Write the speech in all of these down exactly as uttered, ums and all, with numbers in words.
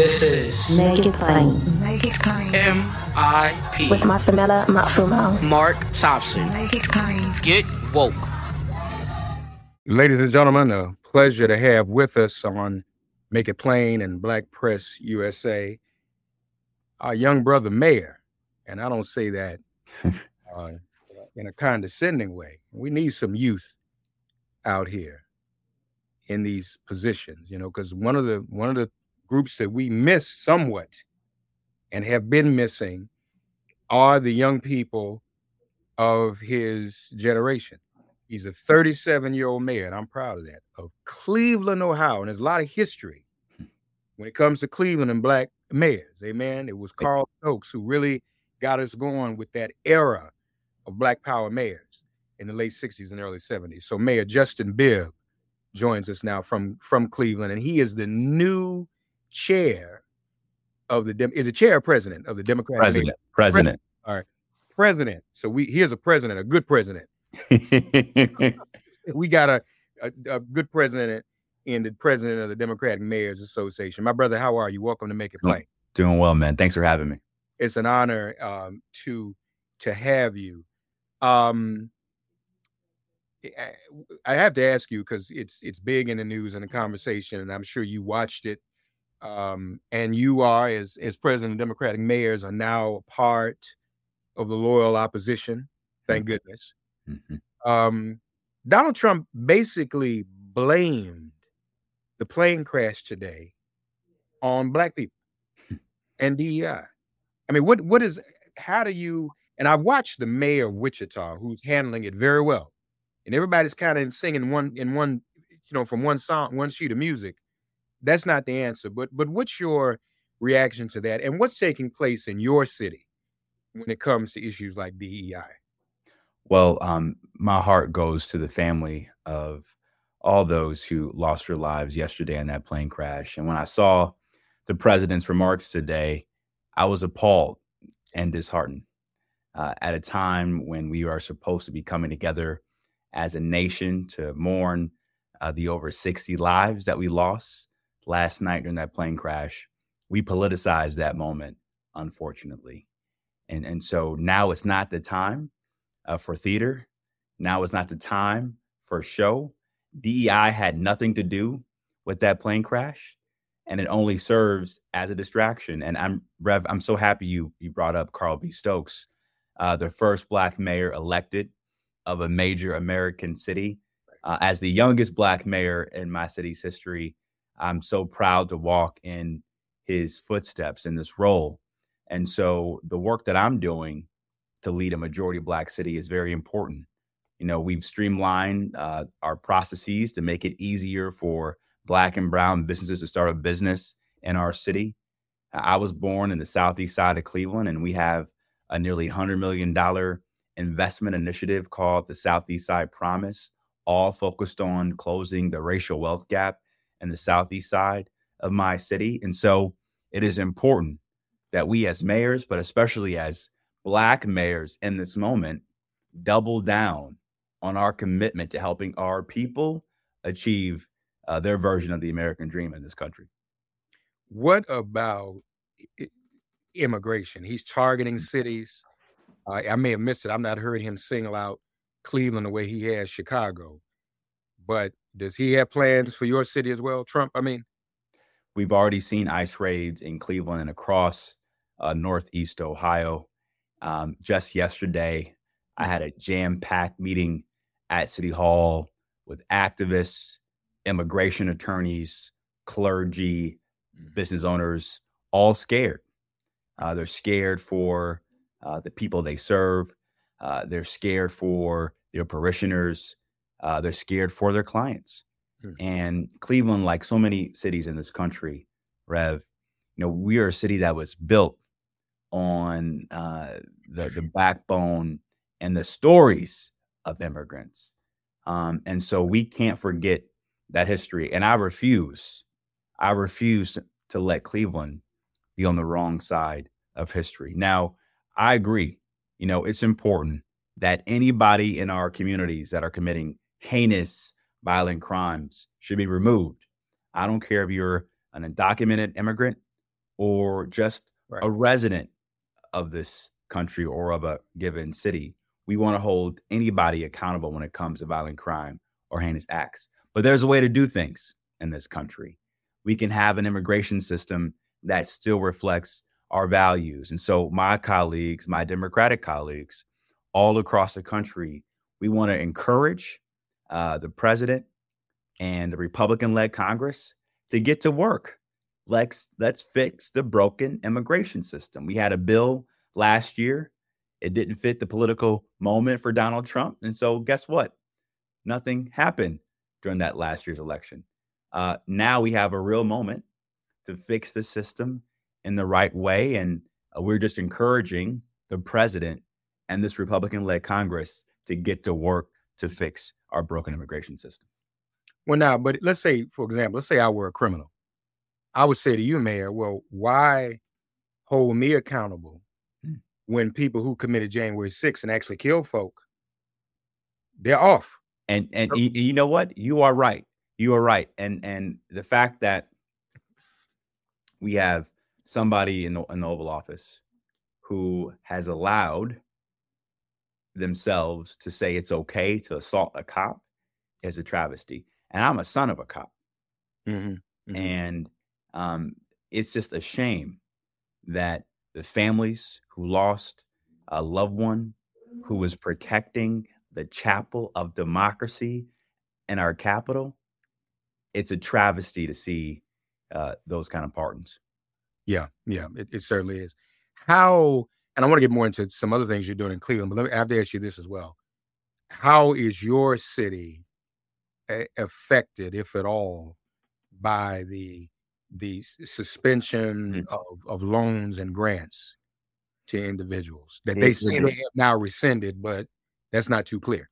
This is Make It Plain. Make It Plain. M I P With Masamela Matfumo. Mark Thompson. Make It Plain. Get woke. Ladies and gentlemen, a pleasure to have with us on Make It Plain and Black Press U S A, our young brother Mayor. And I don't say that uh, in a condescending way. We need some youth out here in these positions, you know, because one of the one of the groups that we miss somewhat and have been missing are the young people of his generation. He's a thirty-seven-year-old mayor, and I'm proud of that, of Cleveland, Ohio. And there's a lot of history when it comes to Cleveland and black mayors. Amen. It was Carl Stokes who really got us going with that era of black power mayors in the late sixties and early seventies. So Mayor Justin Bibb joins us now from, from Cleveland, and he is the new chair of the, Dem- is a chair or president of the Democratic President. Mayor? President. President. All right. President. So we here's a president, a good president. We got a, a, a good president and the president of the Democratic Mayors Association. My brother, how are you? Welcome to Make It Plain. Doing well, man. Thanks for having me. It's an honor um, to to have you. Um, I, I have to ask you because it's it's big in the news and the conversation, and I'm sure you watched it. Um, and you are, as as president of Democratic Mayors, are now a part of the loyal opposition. Thank mm-hmm. goodness. Mm-hmm. Um, Donald Trump basically blamed the plane crash today on black people and D E I. I mean, what what is, how do you, and I watched the mayor of Wichita, who's handling it very well, and everybody's kind of singing one in one, you know, from one song, one sheet of music. That's not the answer, but but what's your reaction to that, and what's taking place in your city when it comes to issues like D E I? Well, um, my heart goes to the family of all those who lost their lives yesterday in that plane crash. And when I saw the president's remarks today, I was appalled and disheartened uh, at a time when we are supposed to be coming together as a nation to mourn uh, the over sixty lives that we lost last night during that plane crash. We politicized that moment, unfortunately. And, and so now it's not the time Uh, for theater. Now is not the time for show. D E I had nothing to do with that plane crash, and it only serves as a distraction. And I'm, Rev, I'm so happy you you brought up Carl B. Stokes, uh, the first black mayor elected of a major American city. Uh, as the youngest black mayor in my city's history, I'm so proud to walk in his footsteps in this role. And so the work that I'm doing to lead a majority black city is very important. You know, we've streamlined uh, our processes to make it easier for black and brown businesses to start a business in our city. I was born in the southeast side of Cleveland, and we have a nearly one hundred million dollars investment initiative called the Southeast Side Promise, all focused on closing the racial wealth gap in the southeast side of my city. And so it is important that we as mayors, but especially as black mayors in this moment, double down on our commitment to helping our people achieve uh, their version of the American dream in this country. What about immigration? He's targeting cities. Uh, I may have missed it. I've not heard him single out Cleveland the way he has Chicago. But does he have plans for your city as well, Trump? I mean, we've already seen ICE raids in Cleveland and across uh, Northeast Ohio. Um, just yesterday, I had a jam-packed meeting at City Hall with activists, immigration attorneys, clergy, business owners, all scared. Uh, they're scared for uh, the people they serve. Uh, they're scared for their parishioners. Uh, they're scared for their clients. Hmm. And Cleveland, like so many cities in this country, Rev, you know, we are a city that was built on uh, the, the backbone and the stories of immigrants. Um, and so we can't forget that history. And I refuse, I refuse to let Cleveland be on the wrong side of history. Now, I agree, you know, it's important that anybody in our communities that are committing heinous, violent crimes should be removed. I don't care if you're an undocumented immigrant or just Right. a resident of this country or of a given city. We want to hold anybody accountable when it comes to violent crime or heinous acts. But there's a way to do things in this country. We can have an immigration system that still reflects our values. And so my colleagues, my Democratic colleagues all across the country, we want to encourage uh, the president and the Republican-led Congress to get to work. Let's, let's fix the broken immigration system. We had a bill last year. It didn't fit the political moment for Donald Trump. And so guess what? Nothing happened during that last year's election. Uh, now we have a real moment to fix the system in the right way. And uh, we're just encouraging the president and this Republican-led Congress to get to work to fix our broken immigration system. Well, now, but let's say, for example, let's say I were a criminal. I would say to you, Mayor, well, why hold me accountable hmm. when people who committed January sixth and actually killed folk, they're off? And and you, you know what? You are right. You are right. And and the fact that we have somebody in the, in the Oval Office who has allowed themselves to say it's okay to assault a cop is a travesty. And I'm a son of a cop. Mm-hmm. Mm-hmm. And um, it's just a shame that the families who lost a loved one who was protecting the chapel of democracy in our capital, it's a travesty to see uh, those kind of pardons. Yeah, yeah, it, it certainly is. How, and I want to get more into some other things you're doing in Cleveland, but let me, I have to ask you this as well. How is your city a- affected, if at all, by the the suspension Mm-hmm. of, of loans and grants to individuals that they say they have now rescinded, but that's not too clear?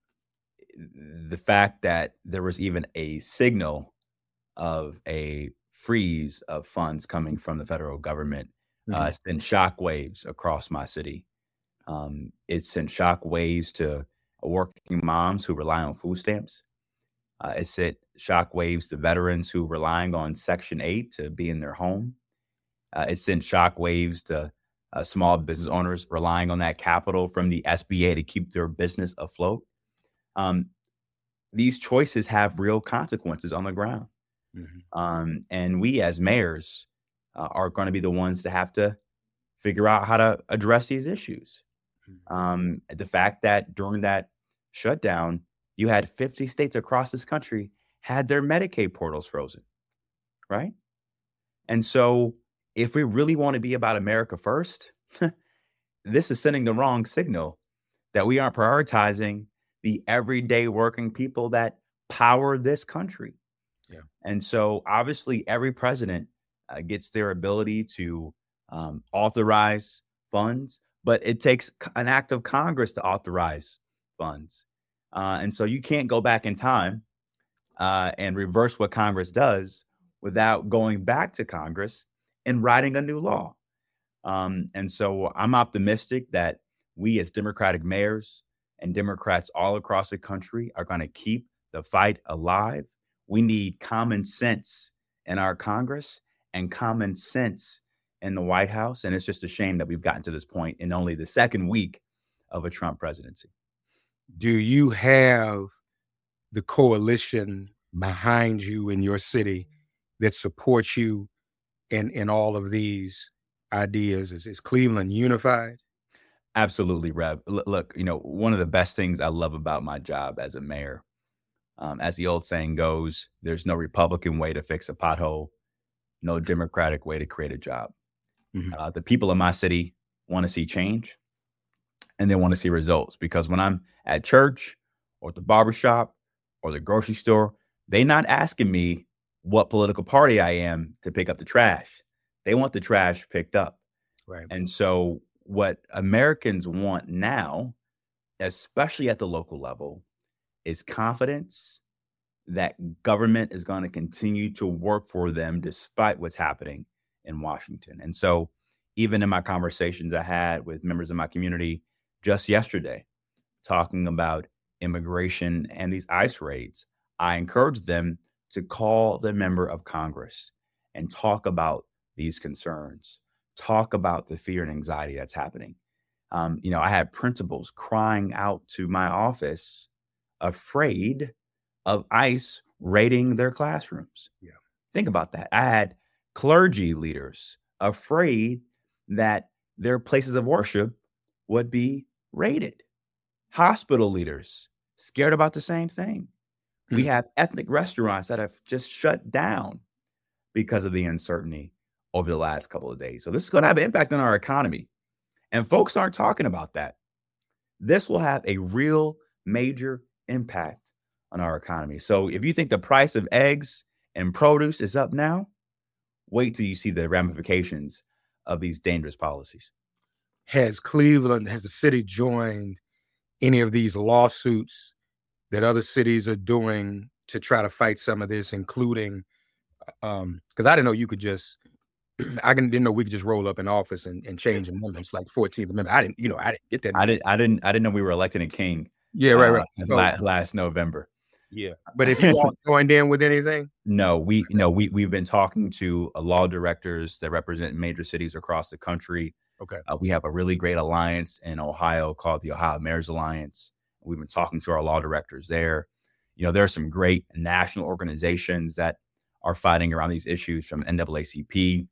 The fact that there was even a signal of a freeze of funds coming from the federal government mm-hmm. uh, sent shockwaves across my city. Um, it sent shockwaves to working moms who rely on food stamps. Uh, it sent shockwaves to veterans who are relying on Section eight to be in their home. Uh, it sent shockwaves to uh, small business owners relying on that capital from the S B A to keep their business afloat. Um, these choices have real consequences on the ground. Mm-hmm. Um, and we as mayors uh, are going to be the ones to have to figure out how to address these issues. Mm-hmm. Um, the fact that during that shutdown, you had fifty states across this country had their Medicaid portals frozen, right? And so if we really want to be about America first, this is sending the wrong signal that we aren't prioritizing the everyday working people that power this country. Yeah. And so obviously every president uh, gets their ability to um, authorize funds, but it takes an act of Congress to authorize funds. Uh, and so you can't go back in time uh, and reverse what Congress does without going back to Congress and writing a new law. Um, and so I'm optimistic that we as Democratic mayors and Democrats all across the country are going to keep the fight alive. We need common sense in our Congress and common sense in the White House. And it's just a shame that we've gotten to this point in only the second week of a Trump presidency. Do you have the coalition behind you in your city that supports you in, in all of these ideas? Is, is Cleveland unified? Absolutely, Rev. L- look, you know, one of the best things I love about my job as a mayor, um, as the old saying goes, there's no Republican way to fix a pothole, no Democratic way to create a job. Mm-hmm. Uh, the people in my city want to see change. And they want to see results, because when I'm at church or at the barbershop or the grocery store, they're not asking me what political party I am to pick up the trash. They want the trash picked up. Right. And so what Americans want now, especially at the local level, is confidence that government is going to continue to work for them despite what's happening in Washington. And so even in my conversations I had with members of my community just yesterday, talking about immigration and these ICE raids, I encouraged them to call the member of Congress and talk about these concerns. Talk about the fear and anxiety that's happening. Um, you know, I had principals crying out to my office, afraid of ICE raiding their classrooms. Yeah. Think about that. I had clergy leaders afraid that their places of worship would be raided. Hospital leaders scared about the same thing. We Hmm. have ethnic restaurants that have just shut down because of the uncertainty over the last couple of days. So this is going to have an impact on our economy. And folks aren't talking about that. This will have a real major impact on our economy. So if you think the price of eggs and produce is up now, wait till you see the ramifications of these dangerous policies. Has Cleveland, has the city joined any of these lawsuits that other cities are doing to try to fight some of this, including, um, because I didn't know you could just, I didn't, didn't know we could just roll up in office and, and change amendments like fourteenth Amendment. I didn't, you know, I didn't get that. I didn't, I didn't, I didn't know we were electing a king. Yeah, right, right. uh, So- la- last November. yeah, but if you all joined in with anything, No, we no, we we've been talking to uh, law directors that represent major cities across the country. okay, Uh, we have a really great alliance in Ohio called the Ohio Mayors Alliance. We've been talking to our law directors there. You know, there are some great national organizations that are fighting around these issues, from N double A C P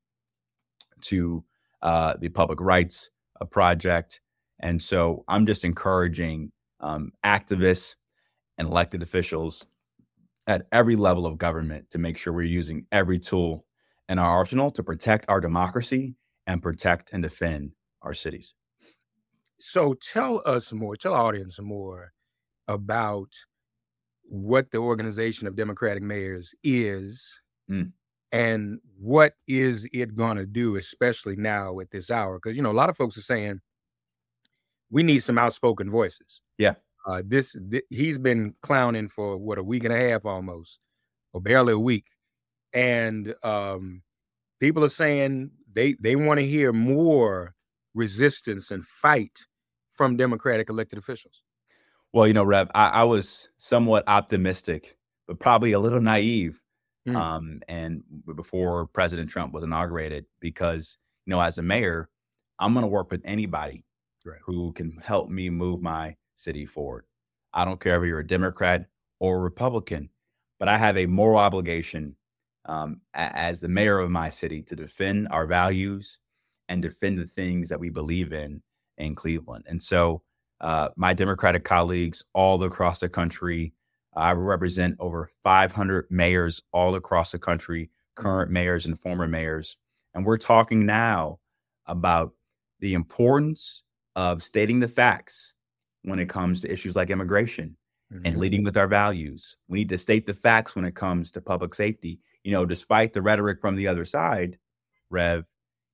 to uh, the Public Rights uh, Project. And so I'm just encouraging um, activists and elected officials at every level of government to make sure we're using every tool in our arsenal to protect our democracy and protect and defend our cities. so tell us more, tell our audience more about what the Organization of Democratic Mayors is, Mm. and what is it going to do, especially now at this hour? Because, you know, a lot of folks are saying we need some outspoken voices. Yeah. Uh, this th- he's been clowning for what, a week and a half almost, or barely a week, and um, people are saying they they want to hear more resistance and fight from Democratic elected officials. Well, you know, Rev, I, I was somewhat optimistic, but probably a little naive. Hmm. Um, and before President Trump was inaugurated, because, you know, as a mayor, I'm going to work with anybody Right. who can help me move my city forward. I don't care if you're a Democrat or a Republican, but I have a moral obligation um, a- as the mayor of my city to defend our values and defend the things that we believe in in Cleveland. And so uh, my Democratic colleagues all across the country, I represent over five hundred mayors all across the country, current mayors and former mayors. And we're talking now about the importance of stating the facts when it comes to issues like immigration and Mhm. leading with our values. We need to state the facts when it comes to public safety. You know, despite the rhetoric from the other side, Rev,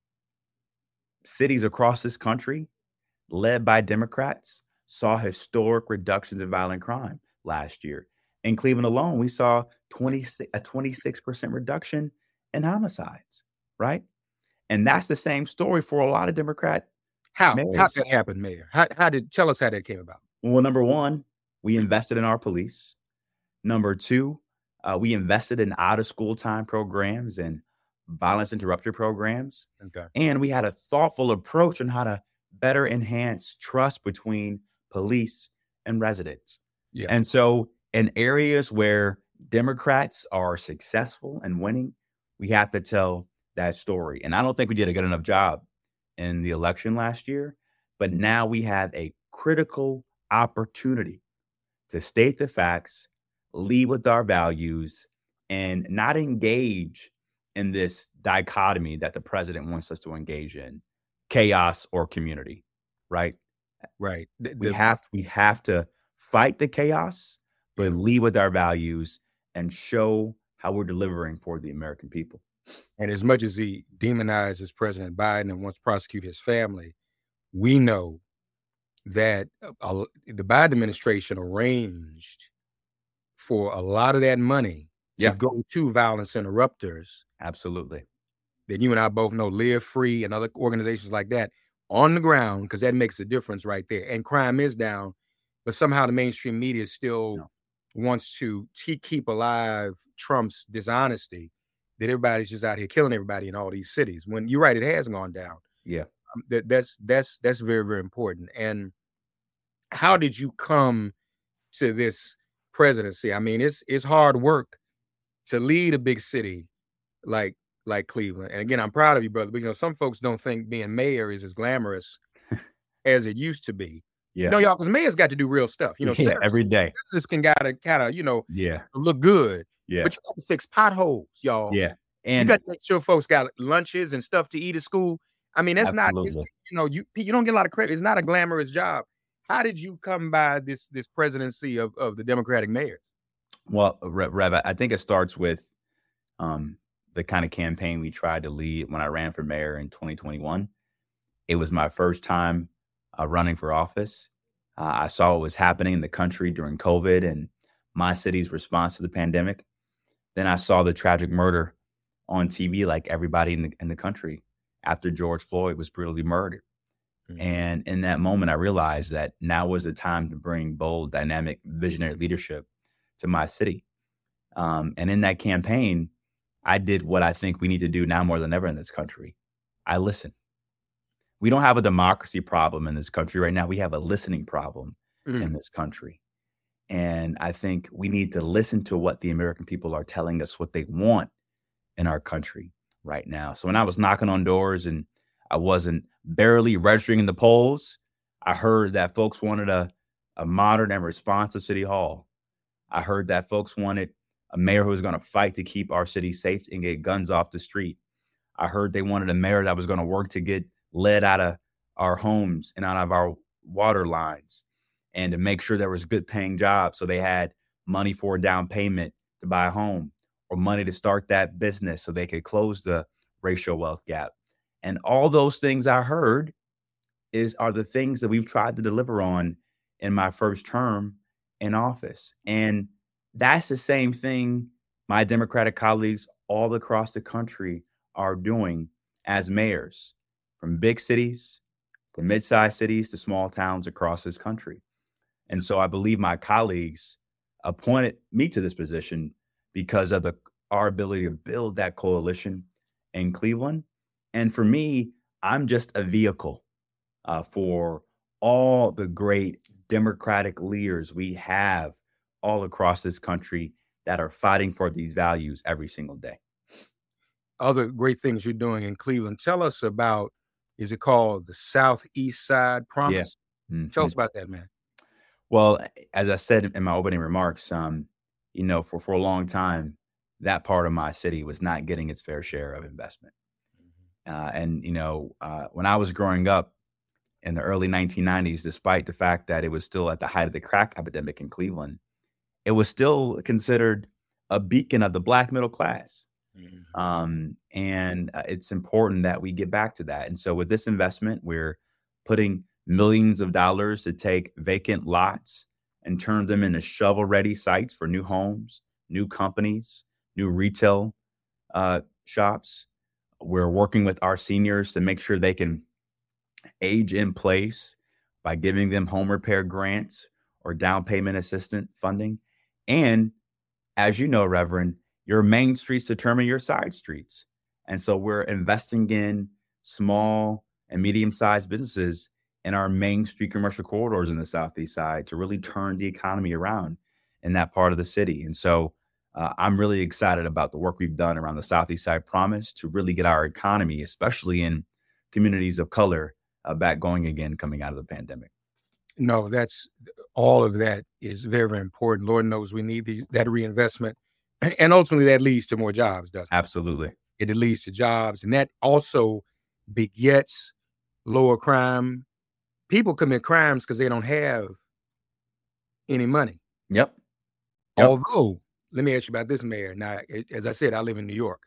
cities across this country, led by Democrats, saw historic reductions in violent crime last year. In Cleveland alone, we saw twenty-six, a twenty-six percent reduction in homicides, right? And that's the same story for a lot of Democrat. How Mayors. how that happened, Mayor? How how did tell us how that came about? Well, number one, we invested in our police. Number two, uh, we invested in out of school time programs and violence interrupter programs. Okay. And we had a thoughtful approach on how to better enhance trust between police and residents. Yeah. And so in areas where Democrats are successful and winning, we have to tell that story. And I don't think we did a good enough job in the election last year, but now we have a critical opportunity to state the facts, lead with our values, and not engage in this dichotomy that the president wants us to engage in, chaos or community, right? Right. The- We the- have we have to fight the chaos, but lead with our values and show how we're delivering for the American people. And as much as he demonizes President Biden and wants to prosecute his family, we know that uh, uh, the Biden administration arranged for a lot of that money Yeah. to go to violence interrupters Absolutely. that you and I both know, Live Free and other organizations like that, on the ground, because that makes a difference right there. And crime is down, but somehow the mainstream media still No. wants to te- keep alive Trump's dishonesty that everybody's just out here killing everybody in all these cities. When you're right, it has gone down. Yeah. Um, that that's that's that's very, very important. And how did you come to this presidency? I mean, it's it's hard work to lead a big city like like Cleveland. And again, I'm proud of you, brother. But you know, some folks don't think being mayor is as glamorous as it used to be. Yeah. You know, y'all, because mayors got to do real stuff. You know, yeah, every day. This can gotta kind of, you know, Yeah. look good. Yeah. But you got to fix potholes, y'all. Yeah. And you got to make sure folks got lunches and stuff to eat at school. I mean, that's not, it's, absolutely. you know, you you don't get a lot of credit. It's not a glamorous job. How did you come by this this presidency of, of the Democratic mayor? Well, Rev, Rev, I think it starts with um, the kind of campaign we tried to lead when I ran for mayor in twenty twenty-one. It was my first time uh, running for office. Uh, I saw what was happening in the country during COVID and my city's response to the pandemic. Then I saw the tragic murder on T V, like everybody in the, in the country, after George Floyd was brutally murdered. Mm-hmm. And in that moment, I realized that now was the time to bring bold, dynamic, visionary leadership to my city. Um, and in that campaign, I did what I think we need to do now more than ever in this country. I listen. We don't have a democracy problem in this country right now. We have a listening problem mm. in this country. And I think we need to listen to what the American people are telling us, what they want in our country right now. So when I was knocking on doors and I wasn't barely registering in the polls, I heard that folks wanted a, a modern and responsive city hall. I heard that folks wanted a mayor who was going to fight to keep our city safe and get guns off the street. I heard they wanted a mayor that was going to work to get lead out of our homes and out of our water lines and to make sure there was good paying jobs. So they had money for a down payment to buy a home or money to start that business so they could close the racial wealth gap. And all those things I heard is are the things that we've tried to deliver on in my first term in office. And that's the same thing my Democratic colleagues all across the country are doing as mayors, from big cities to mid-sized cities to small towns across this country. And so I believe my colleagues appointed me to this position because of the, our ability to build that coalition in Cleveland. And for me, I'm just a vehicle uh, for all the great Democratic leaders we have all across this country that are fighting for these values every single day. Other great things you're doing in Cleveland. Tell us about, is it called the Southeast Side Promise? Yeah. Mm-hmm. Tell us about that, man. Well, as I said in my opening remarks, um, you know, for, for a long time, that part of my city was not getting its fair share of investment. Mm-hmm. Uh, and, you know, uh, when I was growing up in the early nineteen nineties, despite the fact that it was still at the height of the crack epidemic in Cleveland, it was still considered a beacon of the Black middle class. Mm-hmm. Um, and uh, it's important that we get back to that. And so with this investment, we're putting millions of dollars to take vacant lots and turn them into shovel-ready sites for new homes, new companies, new retail uh, shops. We're working with our seniors to make sure they can age in place by giving them home repair grants or down payment assistance funding. And as you know, Reverend, your main streets determine your side streets. And so we're investing in small and medium-sized businesses in our main street commercial corridors in the Southeast side to really turn the economy around in that part of the city. And so uh, I'm really excited about the work we've done around the Southeast Side Promise to really get our economy, especially in communities of color, uh, back going again coming out of the pandemic. No, that's all of that is very, very important. Lord knows we need these, that reinvestment. And ultimately that leads to more jobs, doesn't it? Absolutely. It leads to jobs. And that also begets lower crime. People commit crimes because they don't have any money. Yep. yep. Although, let me ask you about this, Mayor. Now, as I said, I live in New York.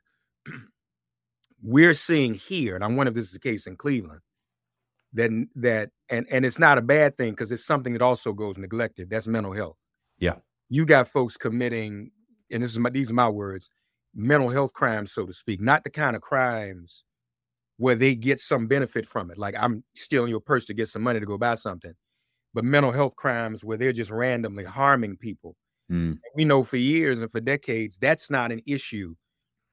We're seeing here, and I wonder if this is the case in Cleveland, that, that and, and it's not a bad thing because it's something that also goes neglected. That's mental health. Yeah. You got folks committing, and this is my, these are my words, mental health crimes, so to speak, not the kind of crimes where they get some benefit from it. Like I'm stealing your purse to get some money to go buy something, but mental health crimes where they're just randomly harming people. Mm. We know for years and for decades, that's not an issue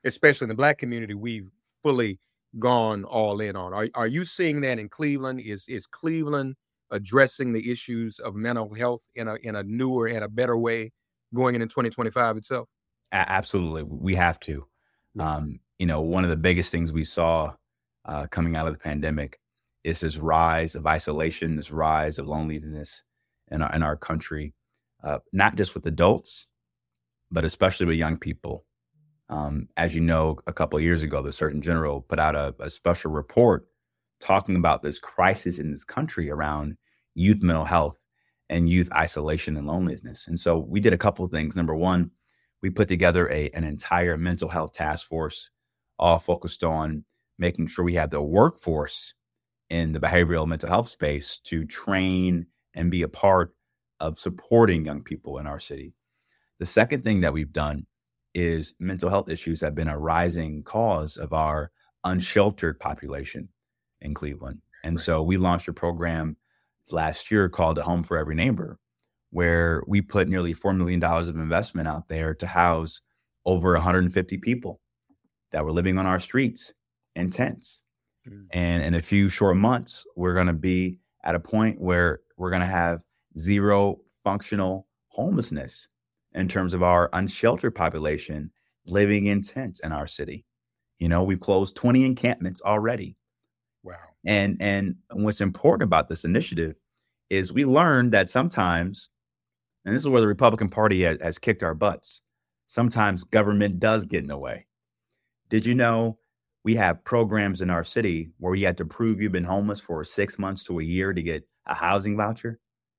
especially in the Black community, we've fully gone all in on. Are are you seeing that in Cleveland? Is is Cleveland addressing the issues of mental health in a in a newer and a better way going into twenty twenty-five itself? A- absolutely, we have to. Yeah. Um, you know, one of the biggest things we saw uh, coming out of the pandemic is this rise of isolation, this rise of loneliness in our in our country, uh, not just with adults, but especially with young people. Um, as you know, a couple of years ago, the Surgeon General put out a, a special report talking about this crisis in this country around youth mental health and youth isolation and loneliness. And so we did a couple of things. Number one, we put together a, an entire mental health task force, all focused on making sure we had the workforce in the behavioral mental health space to train and be a part of supporting young people in our city. The second thing that we've done is mental health issues have been a rising cause of our unsheltered population in Cleveland. And Right. so we launched a program last year called A Home for Every Neighbor, where we put nearly four million dollars of investment out there to house over one hundred fifty people that were living on our streets in tents. Mm. And in a few short months, we're going to be at a point where we're going to have zero functional homelessness in terms of our unsheltered population living in tents in our city. You know, we've closed twenty encampments already. Wow. And and what's important about this initiative is we learned that sometimes, and this is where the Republican Party has, has kicked our butts, sometimes government does get in the way. Did you know we have programs in our city where you had to prove you've been homeless for six months to a year to get a housing voucher?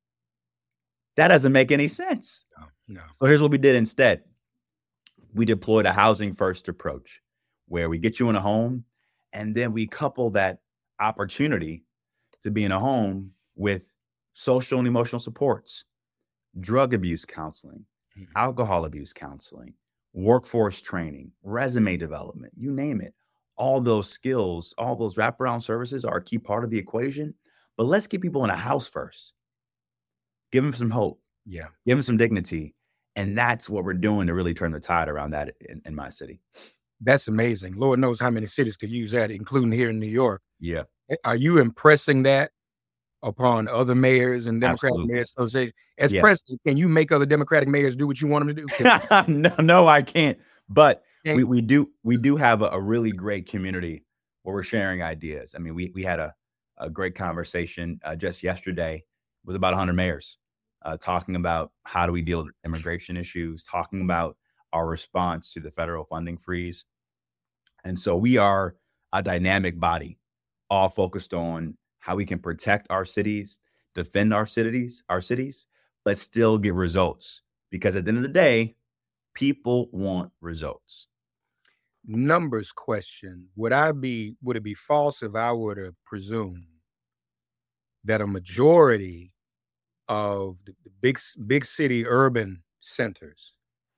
That doesn't make any sense. No, no. So here's what we did instead. We deployed a housing first approach where we get you in a home and then we couple that opportunity to be in a home with social and emotional supports, drug abuse counseling, Mhm. alcohol abuse counseling, workforce training, resume development, you name it. All those skills, all those wraparound services are a key part of the equation. But let's get people in a house first. Give them some hope. Yeah. Give them some dignity. And that's what we're doing to really turn the tide around that in, in my city. That's amazing. Lord knows how many cities could use that, including here in New York. Yeah. Are you impressing that upon other mayors and Democratic Absolutely. Mayor Association? As Yes. president, can you make other Democratic mayors do what you want them to do? Can- no, no, I can't. But Hey. we, we do we do have a, a really great community where we're sharing ideas. I mean, we we had a, a great conversation uh, just yesterday with about one hundred mayors uh, talking about how do we deal with immigration issues, talking about our response to the federal funding freeze. And so we are a dynamic body, all focused on how we can protect our cities, defend our cities, our cities, but still get results. Because at the end of the day, people want results. Numbers question. Would I be would it be false if I were to presume that a majority of the the big s- big city urban centers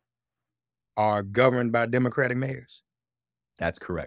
are governed by Democratic mayors? That's correct.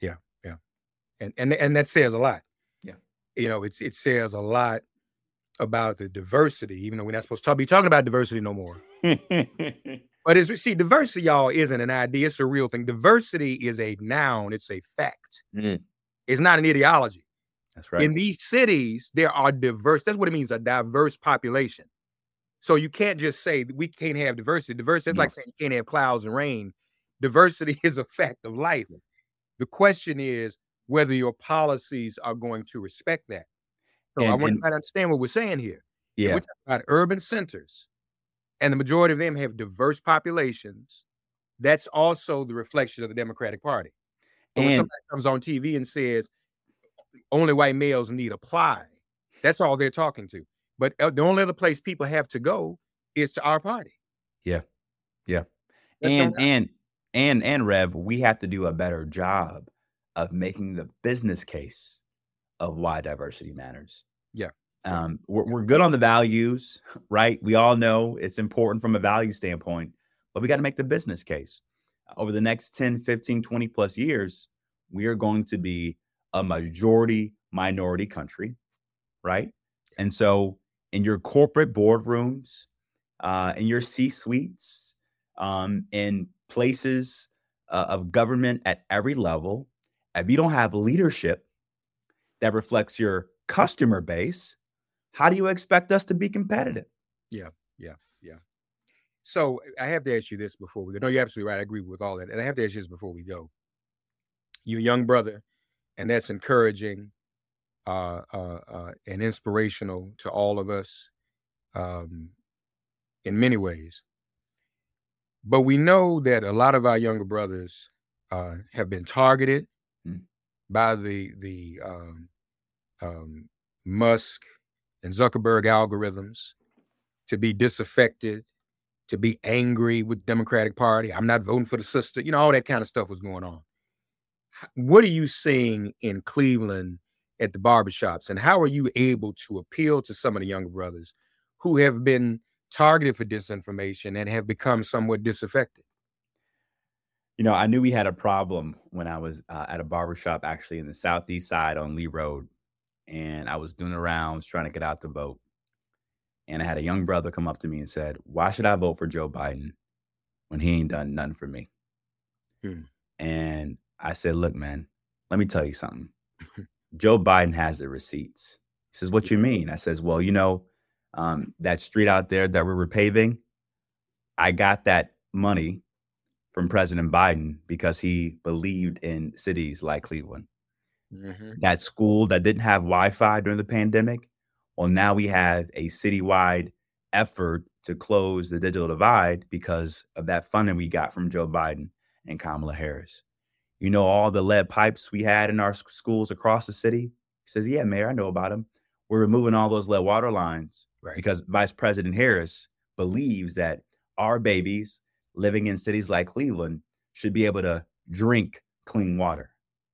And and and that says a lot. Yeah. You know, it's it says a lot about the diversity, even though we're not supposed to be talking about diversity no more. But it's see, diversity, y'all, isn't an idea, it's a real thing. Diversity is a noun, it's a fact. Mm. It's not an ideology. That's right. In these cities, there are diverse, that's what it means, a diverse population. So you can't just say that we can't have diversity. Diversity is No. like saying you can't have clouds and rain. Diversity is a fact of life. The question is whether your policies are going to respect that. So I And- want and- you to understand what we're saying here. If yeah. we're talking about urban centers, and the majority of them have diverse populations, that's also the reflection of the Democratic Party. But when And- somebody comes on T V and says only white males need apply, that's all they're talking to. But uh, the only other place people have to go is to our party. Yeah. Yeah. That's And not- and and and Rev, we have to do a better job of making the business case of why diversity matters. Yeah. Um, we're, we're good on the values, right? We all know it's important from a value standpoint, but we got to make the business case. Over the next ten, fifteen, twenty plus years, we are going to be a majority minority country, right? And so in your corporate boardrooms, uh, in your C-suites, um, in places uh, of government at every level, if you don't have leadership that reflects your customer base, how do you expect us to be competitive? Yeah, yeah, yeah. So I have to ask you this before we go. No, you're absolutely right. I agree with all that. And I have to ask you this before we go. You're a young brother, and that's encouraging uh, uh, uh, and inspirational to all of us um, in many ways. But we know that a lot of our younger brothers uh, have been targeted Mm. by the the um, um, Musk and Zuckerberg algorithms to be disaffected, to be angry with the Democratic Party. I'm not voting for the sister. You know, all that kind of stuff was going on. What are you seeing in Cleveland at the barbershops, and how are you able to appeal to some of the younger brothers who have been targeted for disinformation and have become somewhat disaffected? You know, I knew we had a problem when I was uh, at a barbershop actually in the southeast side on Lee Road, and I was doing the rounds trying to get out to vote. And I had a young brother come up to me and said, "Why should I vote for Joe Biden when he ain't done nothing for me?" Hmm. And I said, "Look, man, let me tell you something. Joe Biden has the receipts." He says, "What you mean?" I says, "Well, you know, um, that street out there that we're repaving, I got that money from President Biden because he believed in cities like Cleveland. Mm-hmm. That school that didn't have Wi-Fi during the pandemic, well, now we have a citywide effort to close the digital divide because of that funding we got from Joe Biden and Kamala Harris. You know, all the lead pipes we had in our schools across the city?" He says, "Yeah, Mayor, I know about them. We're removing all those lead water lines Right. because Vice President Harris believes that our babies living in cities like Cleveland should be able to drink clean water."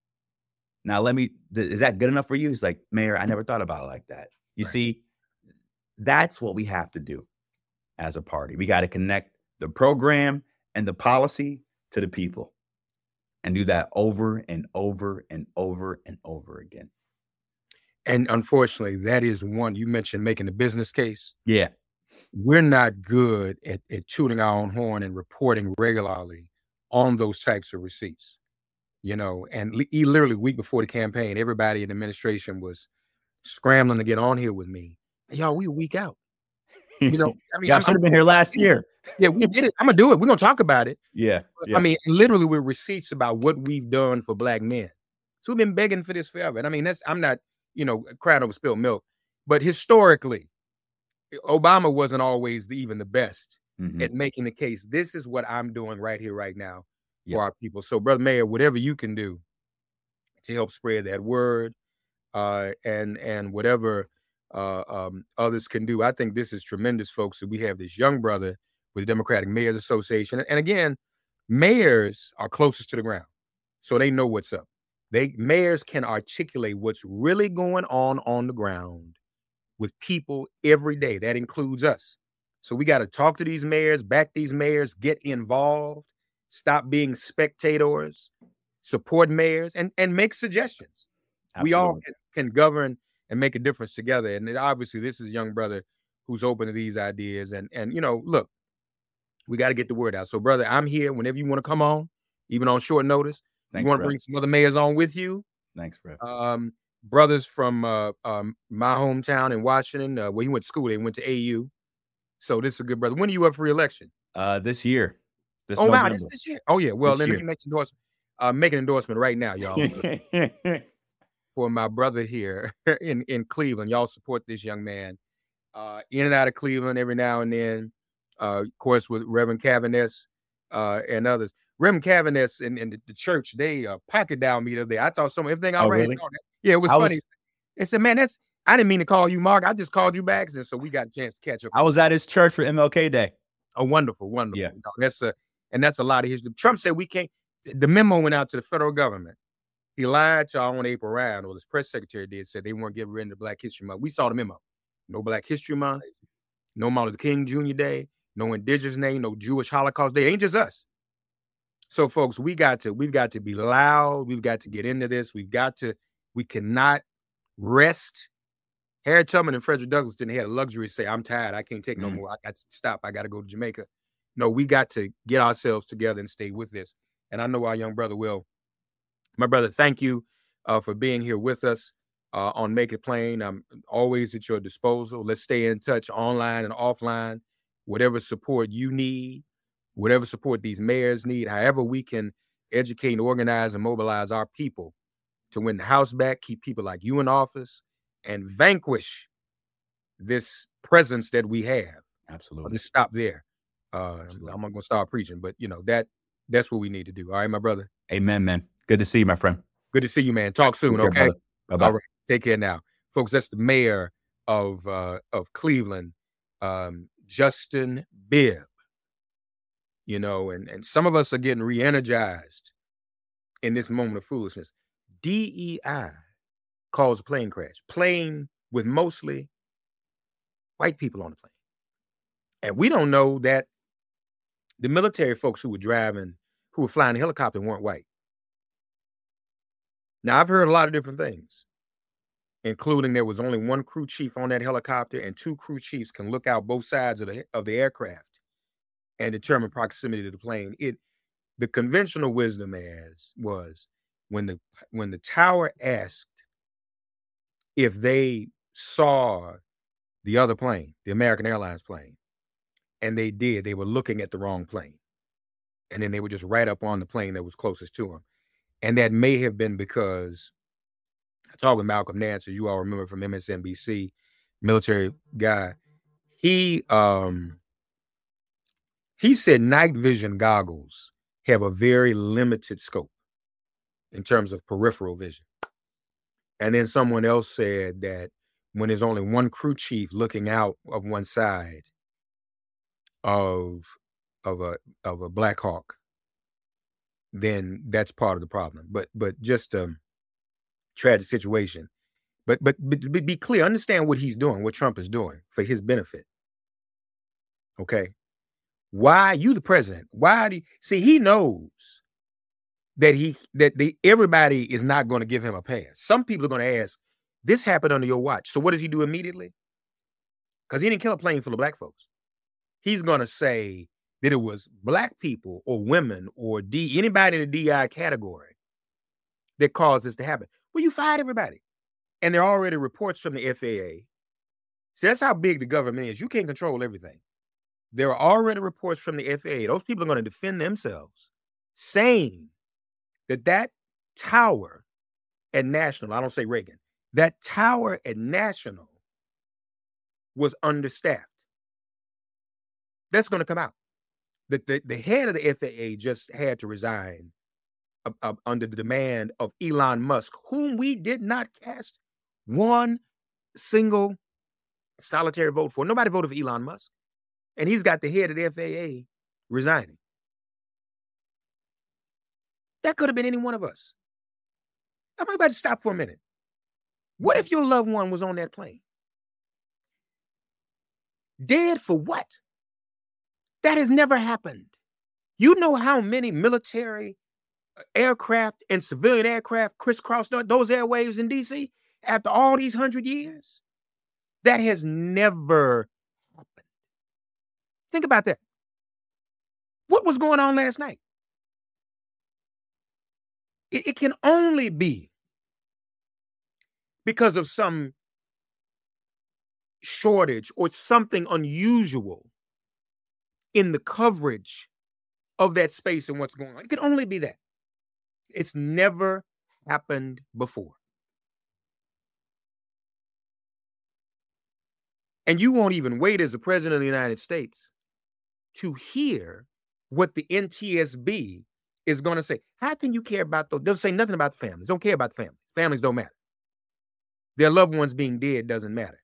Now, let me, th- is that good enough for you? He's like, "Mayor, I never thought about it like that." You Right. see, that's what we have to do as a party. We got to connect the program and the policy to the people and do that over and over and over and over again. And unfortunately, that is one. You mentioned making the business case. Yeah. We're not good at, at tooting our own horn and reporting regularly on those types of receipts. You know, and li- literally a week before the campaign, everybody in the administration was scrambling to get on here with me. Y'all, we a week out. You know, I mean, Yeah, I I'm- should have I'm- been here last year. Yeah, we did it. I'm gonna do it. We're gonna talk about it. Yeah. But, yeah. I mean, literally with receipts about what we've done for black men. So we've been begging for this forever. And I mean, that's I'm not, you know, crying over spilled milk, but historically, Obama wasn't always the, even the best Mhm. at making the case. This is what I'm doing right here, right now for Yep. our people. So, Brother Mayor, whatever you can do to help spread that word, uh, and and whatever uh, um, others can do, I think this is tremendous, folks. That we have this young brother with the Democratic Mayors Association, and again, mayors are closest to the ground, so they know what's up. They mayors can articulate what's really going on on the ground with people every day. That includes us. So we got to talk to these mayors, back these mayors, get involved, stop being spectators, support mayors, and, and make suggestions. We all Absolutely. can, can govern and make a difference together. And then obviously, this is a young brother who's open to these ideas. And, and you know, look, we got to get the word out. So, brother, I'm here whenever you want to come on, even on short notice. Thanks, you want to bro. bring some other mayors on with you? Thanks, bro. Um, brothers from uh, um, my hometown in Washington, uh, where he went to school, they went to A U. So this is a good brother. When are you up for re-election? Uh, this year. This Oh, wow, November. this, this year. Oh, yeah. Well, This then year. let me make an endorsement. Uh, make an endorsement right now, y'all, for my brother here in, in Cleveland. Y'all support this young man. Uh, in and out of Cleveland every now and then. Uh, of course, with Reverend Cavaniss uh, and others. Reverend Cavaniss and, and the, the church, they uh, pocket down me the other day. I thought some everything all Oh, right. really? So, yeah, it was I funny. was- They said, man, that's I didn't mean to call you Mark. I just called you back. And so we got a chance to catch up. I was at his church for M L K Day. Oh, wonderful, wonderful. Yeah. You know, that's a and that's a lot of history. Trump said we can't. The memo went out to the federal government. He lied to our own April Ryan, or his press secretary did, said they weren't getting rid of Black History Month. We saw the memo. No Black History Month, no Martin Luther King Junior Day, no Indigenous Day, no Jewish Holocaust Day. It ain't just us. So, folks, we got to we've got to be loud. We've got to get into this. We've got to. We cannot rest. Harriet Tubman and Frederick Douglass didn't have the luxury to say, "I'm tired. I can't take no Mm. more. I got to stop. I got to go to Jamaica." No, we got to get ourselves together and stay with this. and I know our young brother will. My brother, thank you uh, for being here with us uh, on Make It Plain. I'm always at your disposal. Let's stay in touch online and offline. Whatever support you need, whatever support these mayors need, however we can educate and organize and mobilize our people to win the House back, keep people like you in office, and vanquish this presence that we have. Absolutely. I'll just stop there. Uh, Absolutely. I'm not going to start preaching, but you know that that's what we need to do. All right, my brother. Amen, man. Good to see you, my friend. Good to see you, man. Talk soon, Take care, okay? Bye-bye. All right. Take care now. Folks, that's the mayor of uh, of Cleveland, um, Justin Bibb. You know, and, and some of us are getting re-energized in this moment of foolishness. D E I caused a plane crash. Plane with mostly white people on the plane. And we don't know that the military folks who were driving, who were flying the helicopter weren't white. Now, I've heard a lot of different things, including there was only one crew chief on that helicopter and two crew chiefs can look out both sides of the of the aircraft and determine proximity to the plane. It the conventional wisdom as was when the when the tower asked if they saw the other plane, the American Airlines plane, and they did, they were looking at the wrong plane. And then they were just right up on the plane that was closest to them. And that may have been because I talked with Malcolm Nance, as you all remember from M S N B C, military guy. He um he said night vision goggles have a very limited scope in terms of peripheral vision. And then someone else said that when there's only one crew chief looking out of one side of of a of a Black Hawk, then that's part of the problem. But but just a tragic situation. But but, but be clear, understand what he's doing, what Trump is doing for his benefit. Okay. Why you the president? Why do you, see he knows that he that the everybody is not going to give him a pass. Some people are going to ask, this happened under your watch. So what does he do immediately? Because he didn't kill a plane full of black folks. He's going to say that it was black people or women or D anybody in the D I category that caused this to happen. Well, you fired everybody. And there are already reports from the F A A. See, that's how big the government is. You can't control everything. There are already reports from the F A A. Those people are going to defend themselves, saying that that tower at National, I don't say Reagan, that tower at National was understaffed. That's going to come out. The, the, the head of the F A A just had to resign uh, uh, under the demand of Elon Musk, whom we did not cast one single solitary vote for. Nobody voted for Elon Musk. And he's got the head of the F A A resigning. That could have been any one of us. I'm about to stop for a minute. What if your loved one was on that plane? Dead for what? That has never happened. You know how many military aircraft and civilian aircraft crisscrossed those airwaves in D C after all these hundred years? That has never happened. Think about that. What was going on last night? It, it can only be because of some shortage or something unusual in the coverage of that space and what's going on. It can only be that. It's never happened before. And you won't even wait as the president of the United States to hear what the N T S B is going to say. How can you care about those? Doesn't say nothing about the families. Don't care about the families. Families don't matter. Their loved ones being dead doesn't matter.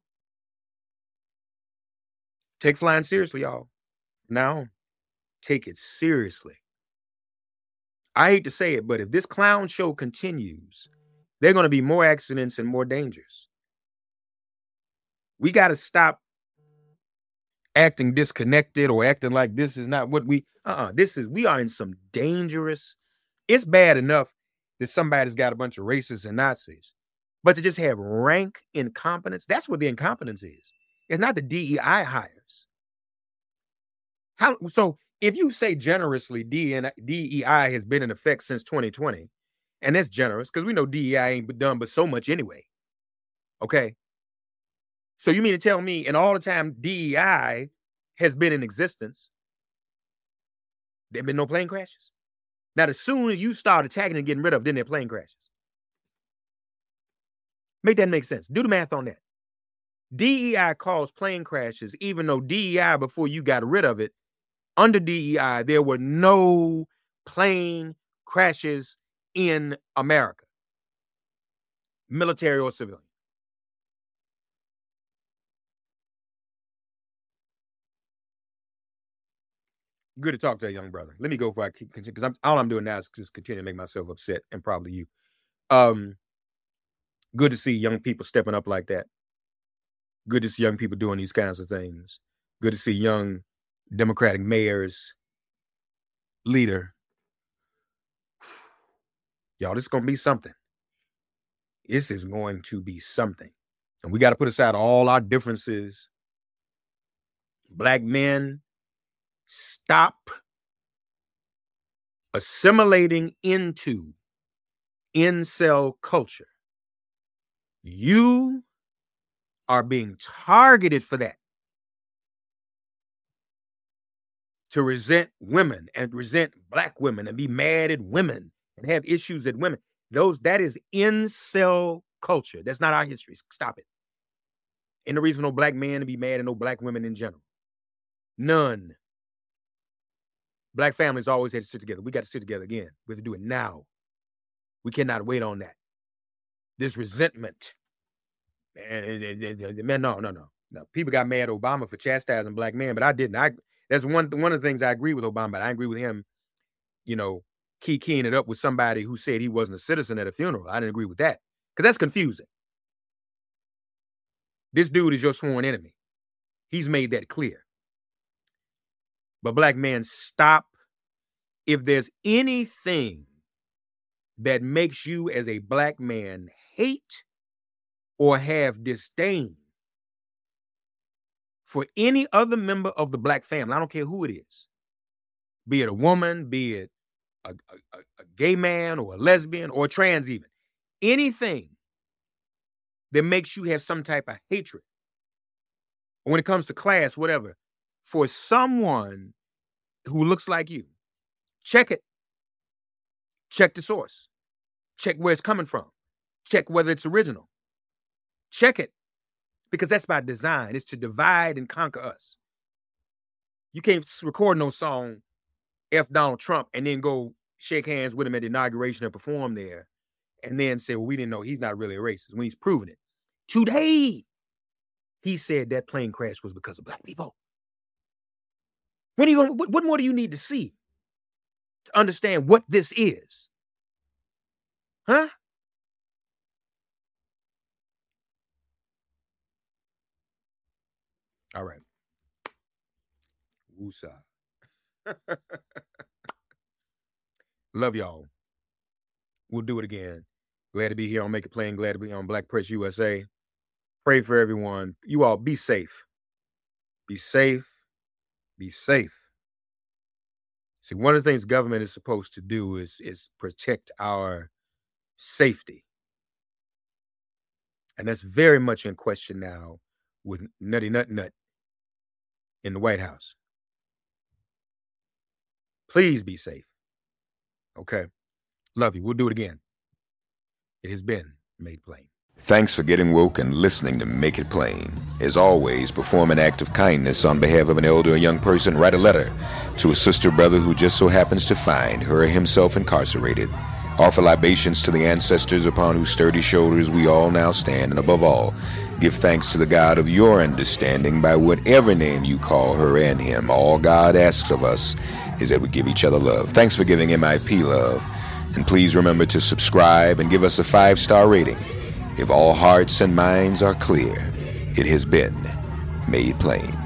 Take flying seriously, y'all. Now, take it seriously. I hate to say it, but if this clown show continues, there are going to be more accidents and more dangers. We got to stop acting disconnected or acting like this is not what we, uh-uh, this is, we are in some dangerous, it's bad enough that somebody's got a bunch of racists and Nazis, but to just have rank incompetence, that's what the incompetence is. It's not the D E I hires. How, so if you say generously, D E I has been in effect since twenty twenty, and that's generous because we know D E I ain't done but so much anyway. Okay. So you mean to tell me, in all the time D E I has been in existence, there have been no plane crashes? Now, as soon as you start attacking and getting rid of, then there are plane crashes. Make that make sense. Do the math on that. D E I caused plane crashes, even though D E I, before you got rid of it, under D E I, there were no plane crashes in America, military or civilian. Good to talk to a young brother. Let me go before I keep continue, because all I'm doing now is just continue to make myself upset, and probably you. Um, good to see young people stepping up like that. Good to see young people doing these kinds of things. Good to see young Democratic mayors, leader. Y'all, this is going to be something. This is going to be something. And we got to put aside all our differences. Black men, stop assimilating into incel culture. You are being targeted for that. To resent women and resent black women and be mad at women and have issues at women. Those, that is incel culture. That's not our history. Stop it. Ain't no reason for no black man to be mad at no black women in general. None. Black families always had to sit together. We got to sit together again. We have to do it now. We cannot wait on that. This resentment. Man, man, no, no, no. No. People got mad at Obama for chastising black men, but I didn't. I that's one one of the things I agree with Obama, but I agree with him, you know, key keying it up with somebody who said he wasn't a citizen at a funeral. I didn't agree with that. Because that's confusing. This dude is your sworn enemy. He's made that clear. But black men, stop. If there's anything that makes you as a black man hate or have disdain for any other member of the black family, I don't care who it is, be it a woman, be it a, a, a gay man or a lesbian or trans even, anything that makes you have some type of hatred, or when it comes to class, whatever, for someone who looks like you, check it. Check the source. Check where it's coming from. Check whether it's original. Check it. Because that's by design. It's to divide and conquer us. You can't record no song, F Donald Trump, and then go shake hands with him at the inauguration and perform there, and then say, well, we didn't know he's not really a racist, when he's proven it. Today, he said that plane crash was because of black people. When are you gonna, what, what more do you need to see to understand what this is? Huh? All right. Woosah. Love y'all. We'll do it again. Glad to be here on Make It Plain. Glad to be on Black Press U S A. Pray for everyone. You all be safe. Be safe. Be safe. See, one of the things government is supposed to do is, is protect our safety. And that's very much in question now with Nutty Nut Nut in the White House. Please be safe. Okay. Love you. We'll do it again. It has been Made Plain. Thanks for getting woke and listening to Make It Plain. As always, perform an act of kindness on behalf of an elder or young person. Write a letter to a sister brother who just so happens to find her or himself incarcerated. Offer libations to the ancestors upon whose sturdy shoulders we all now stand. And above all, give thanks to the God of your understanding by whatever name you call her and him. All God asks of us is that we give each other love. Thanks for giving M I P love. And please remember to subscribe and give us a five-star rating. If all hearts and minds are clear, it has been Made Plain.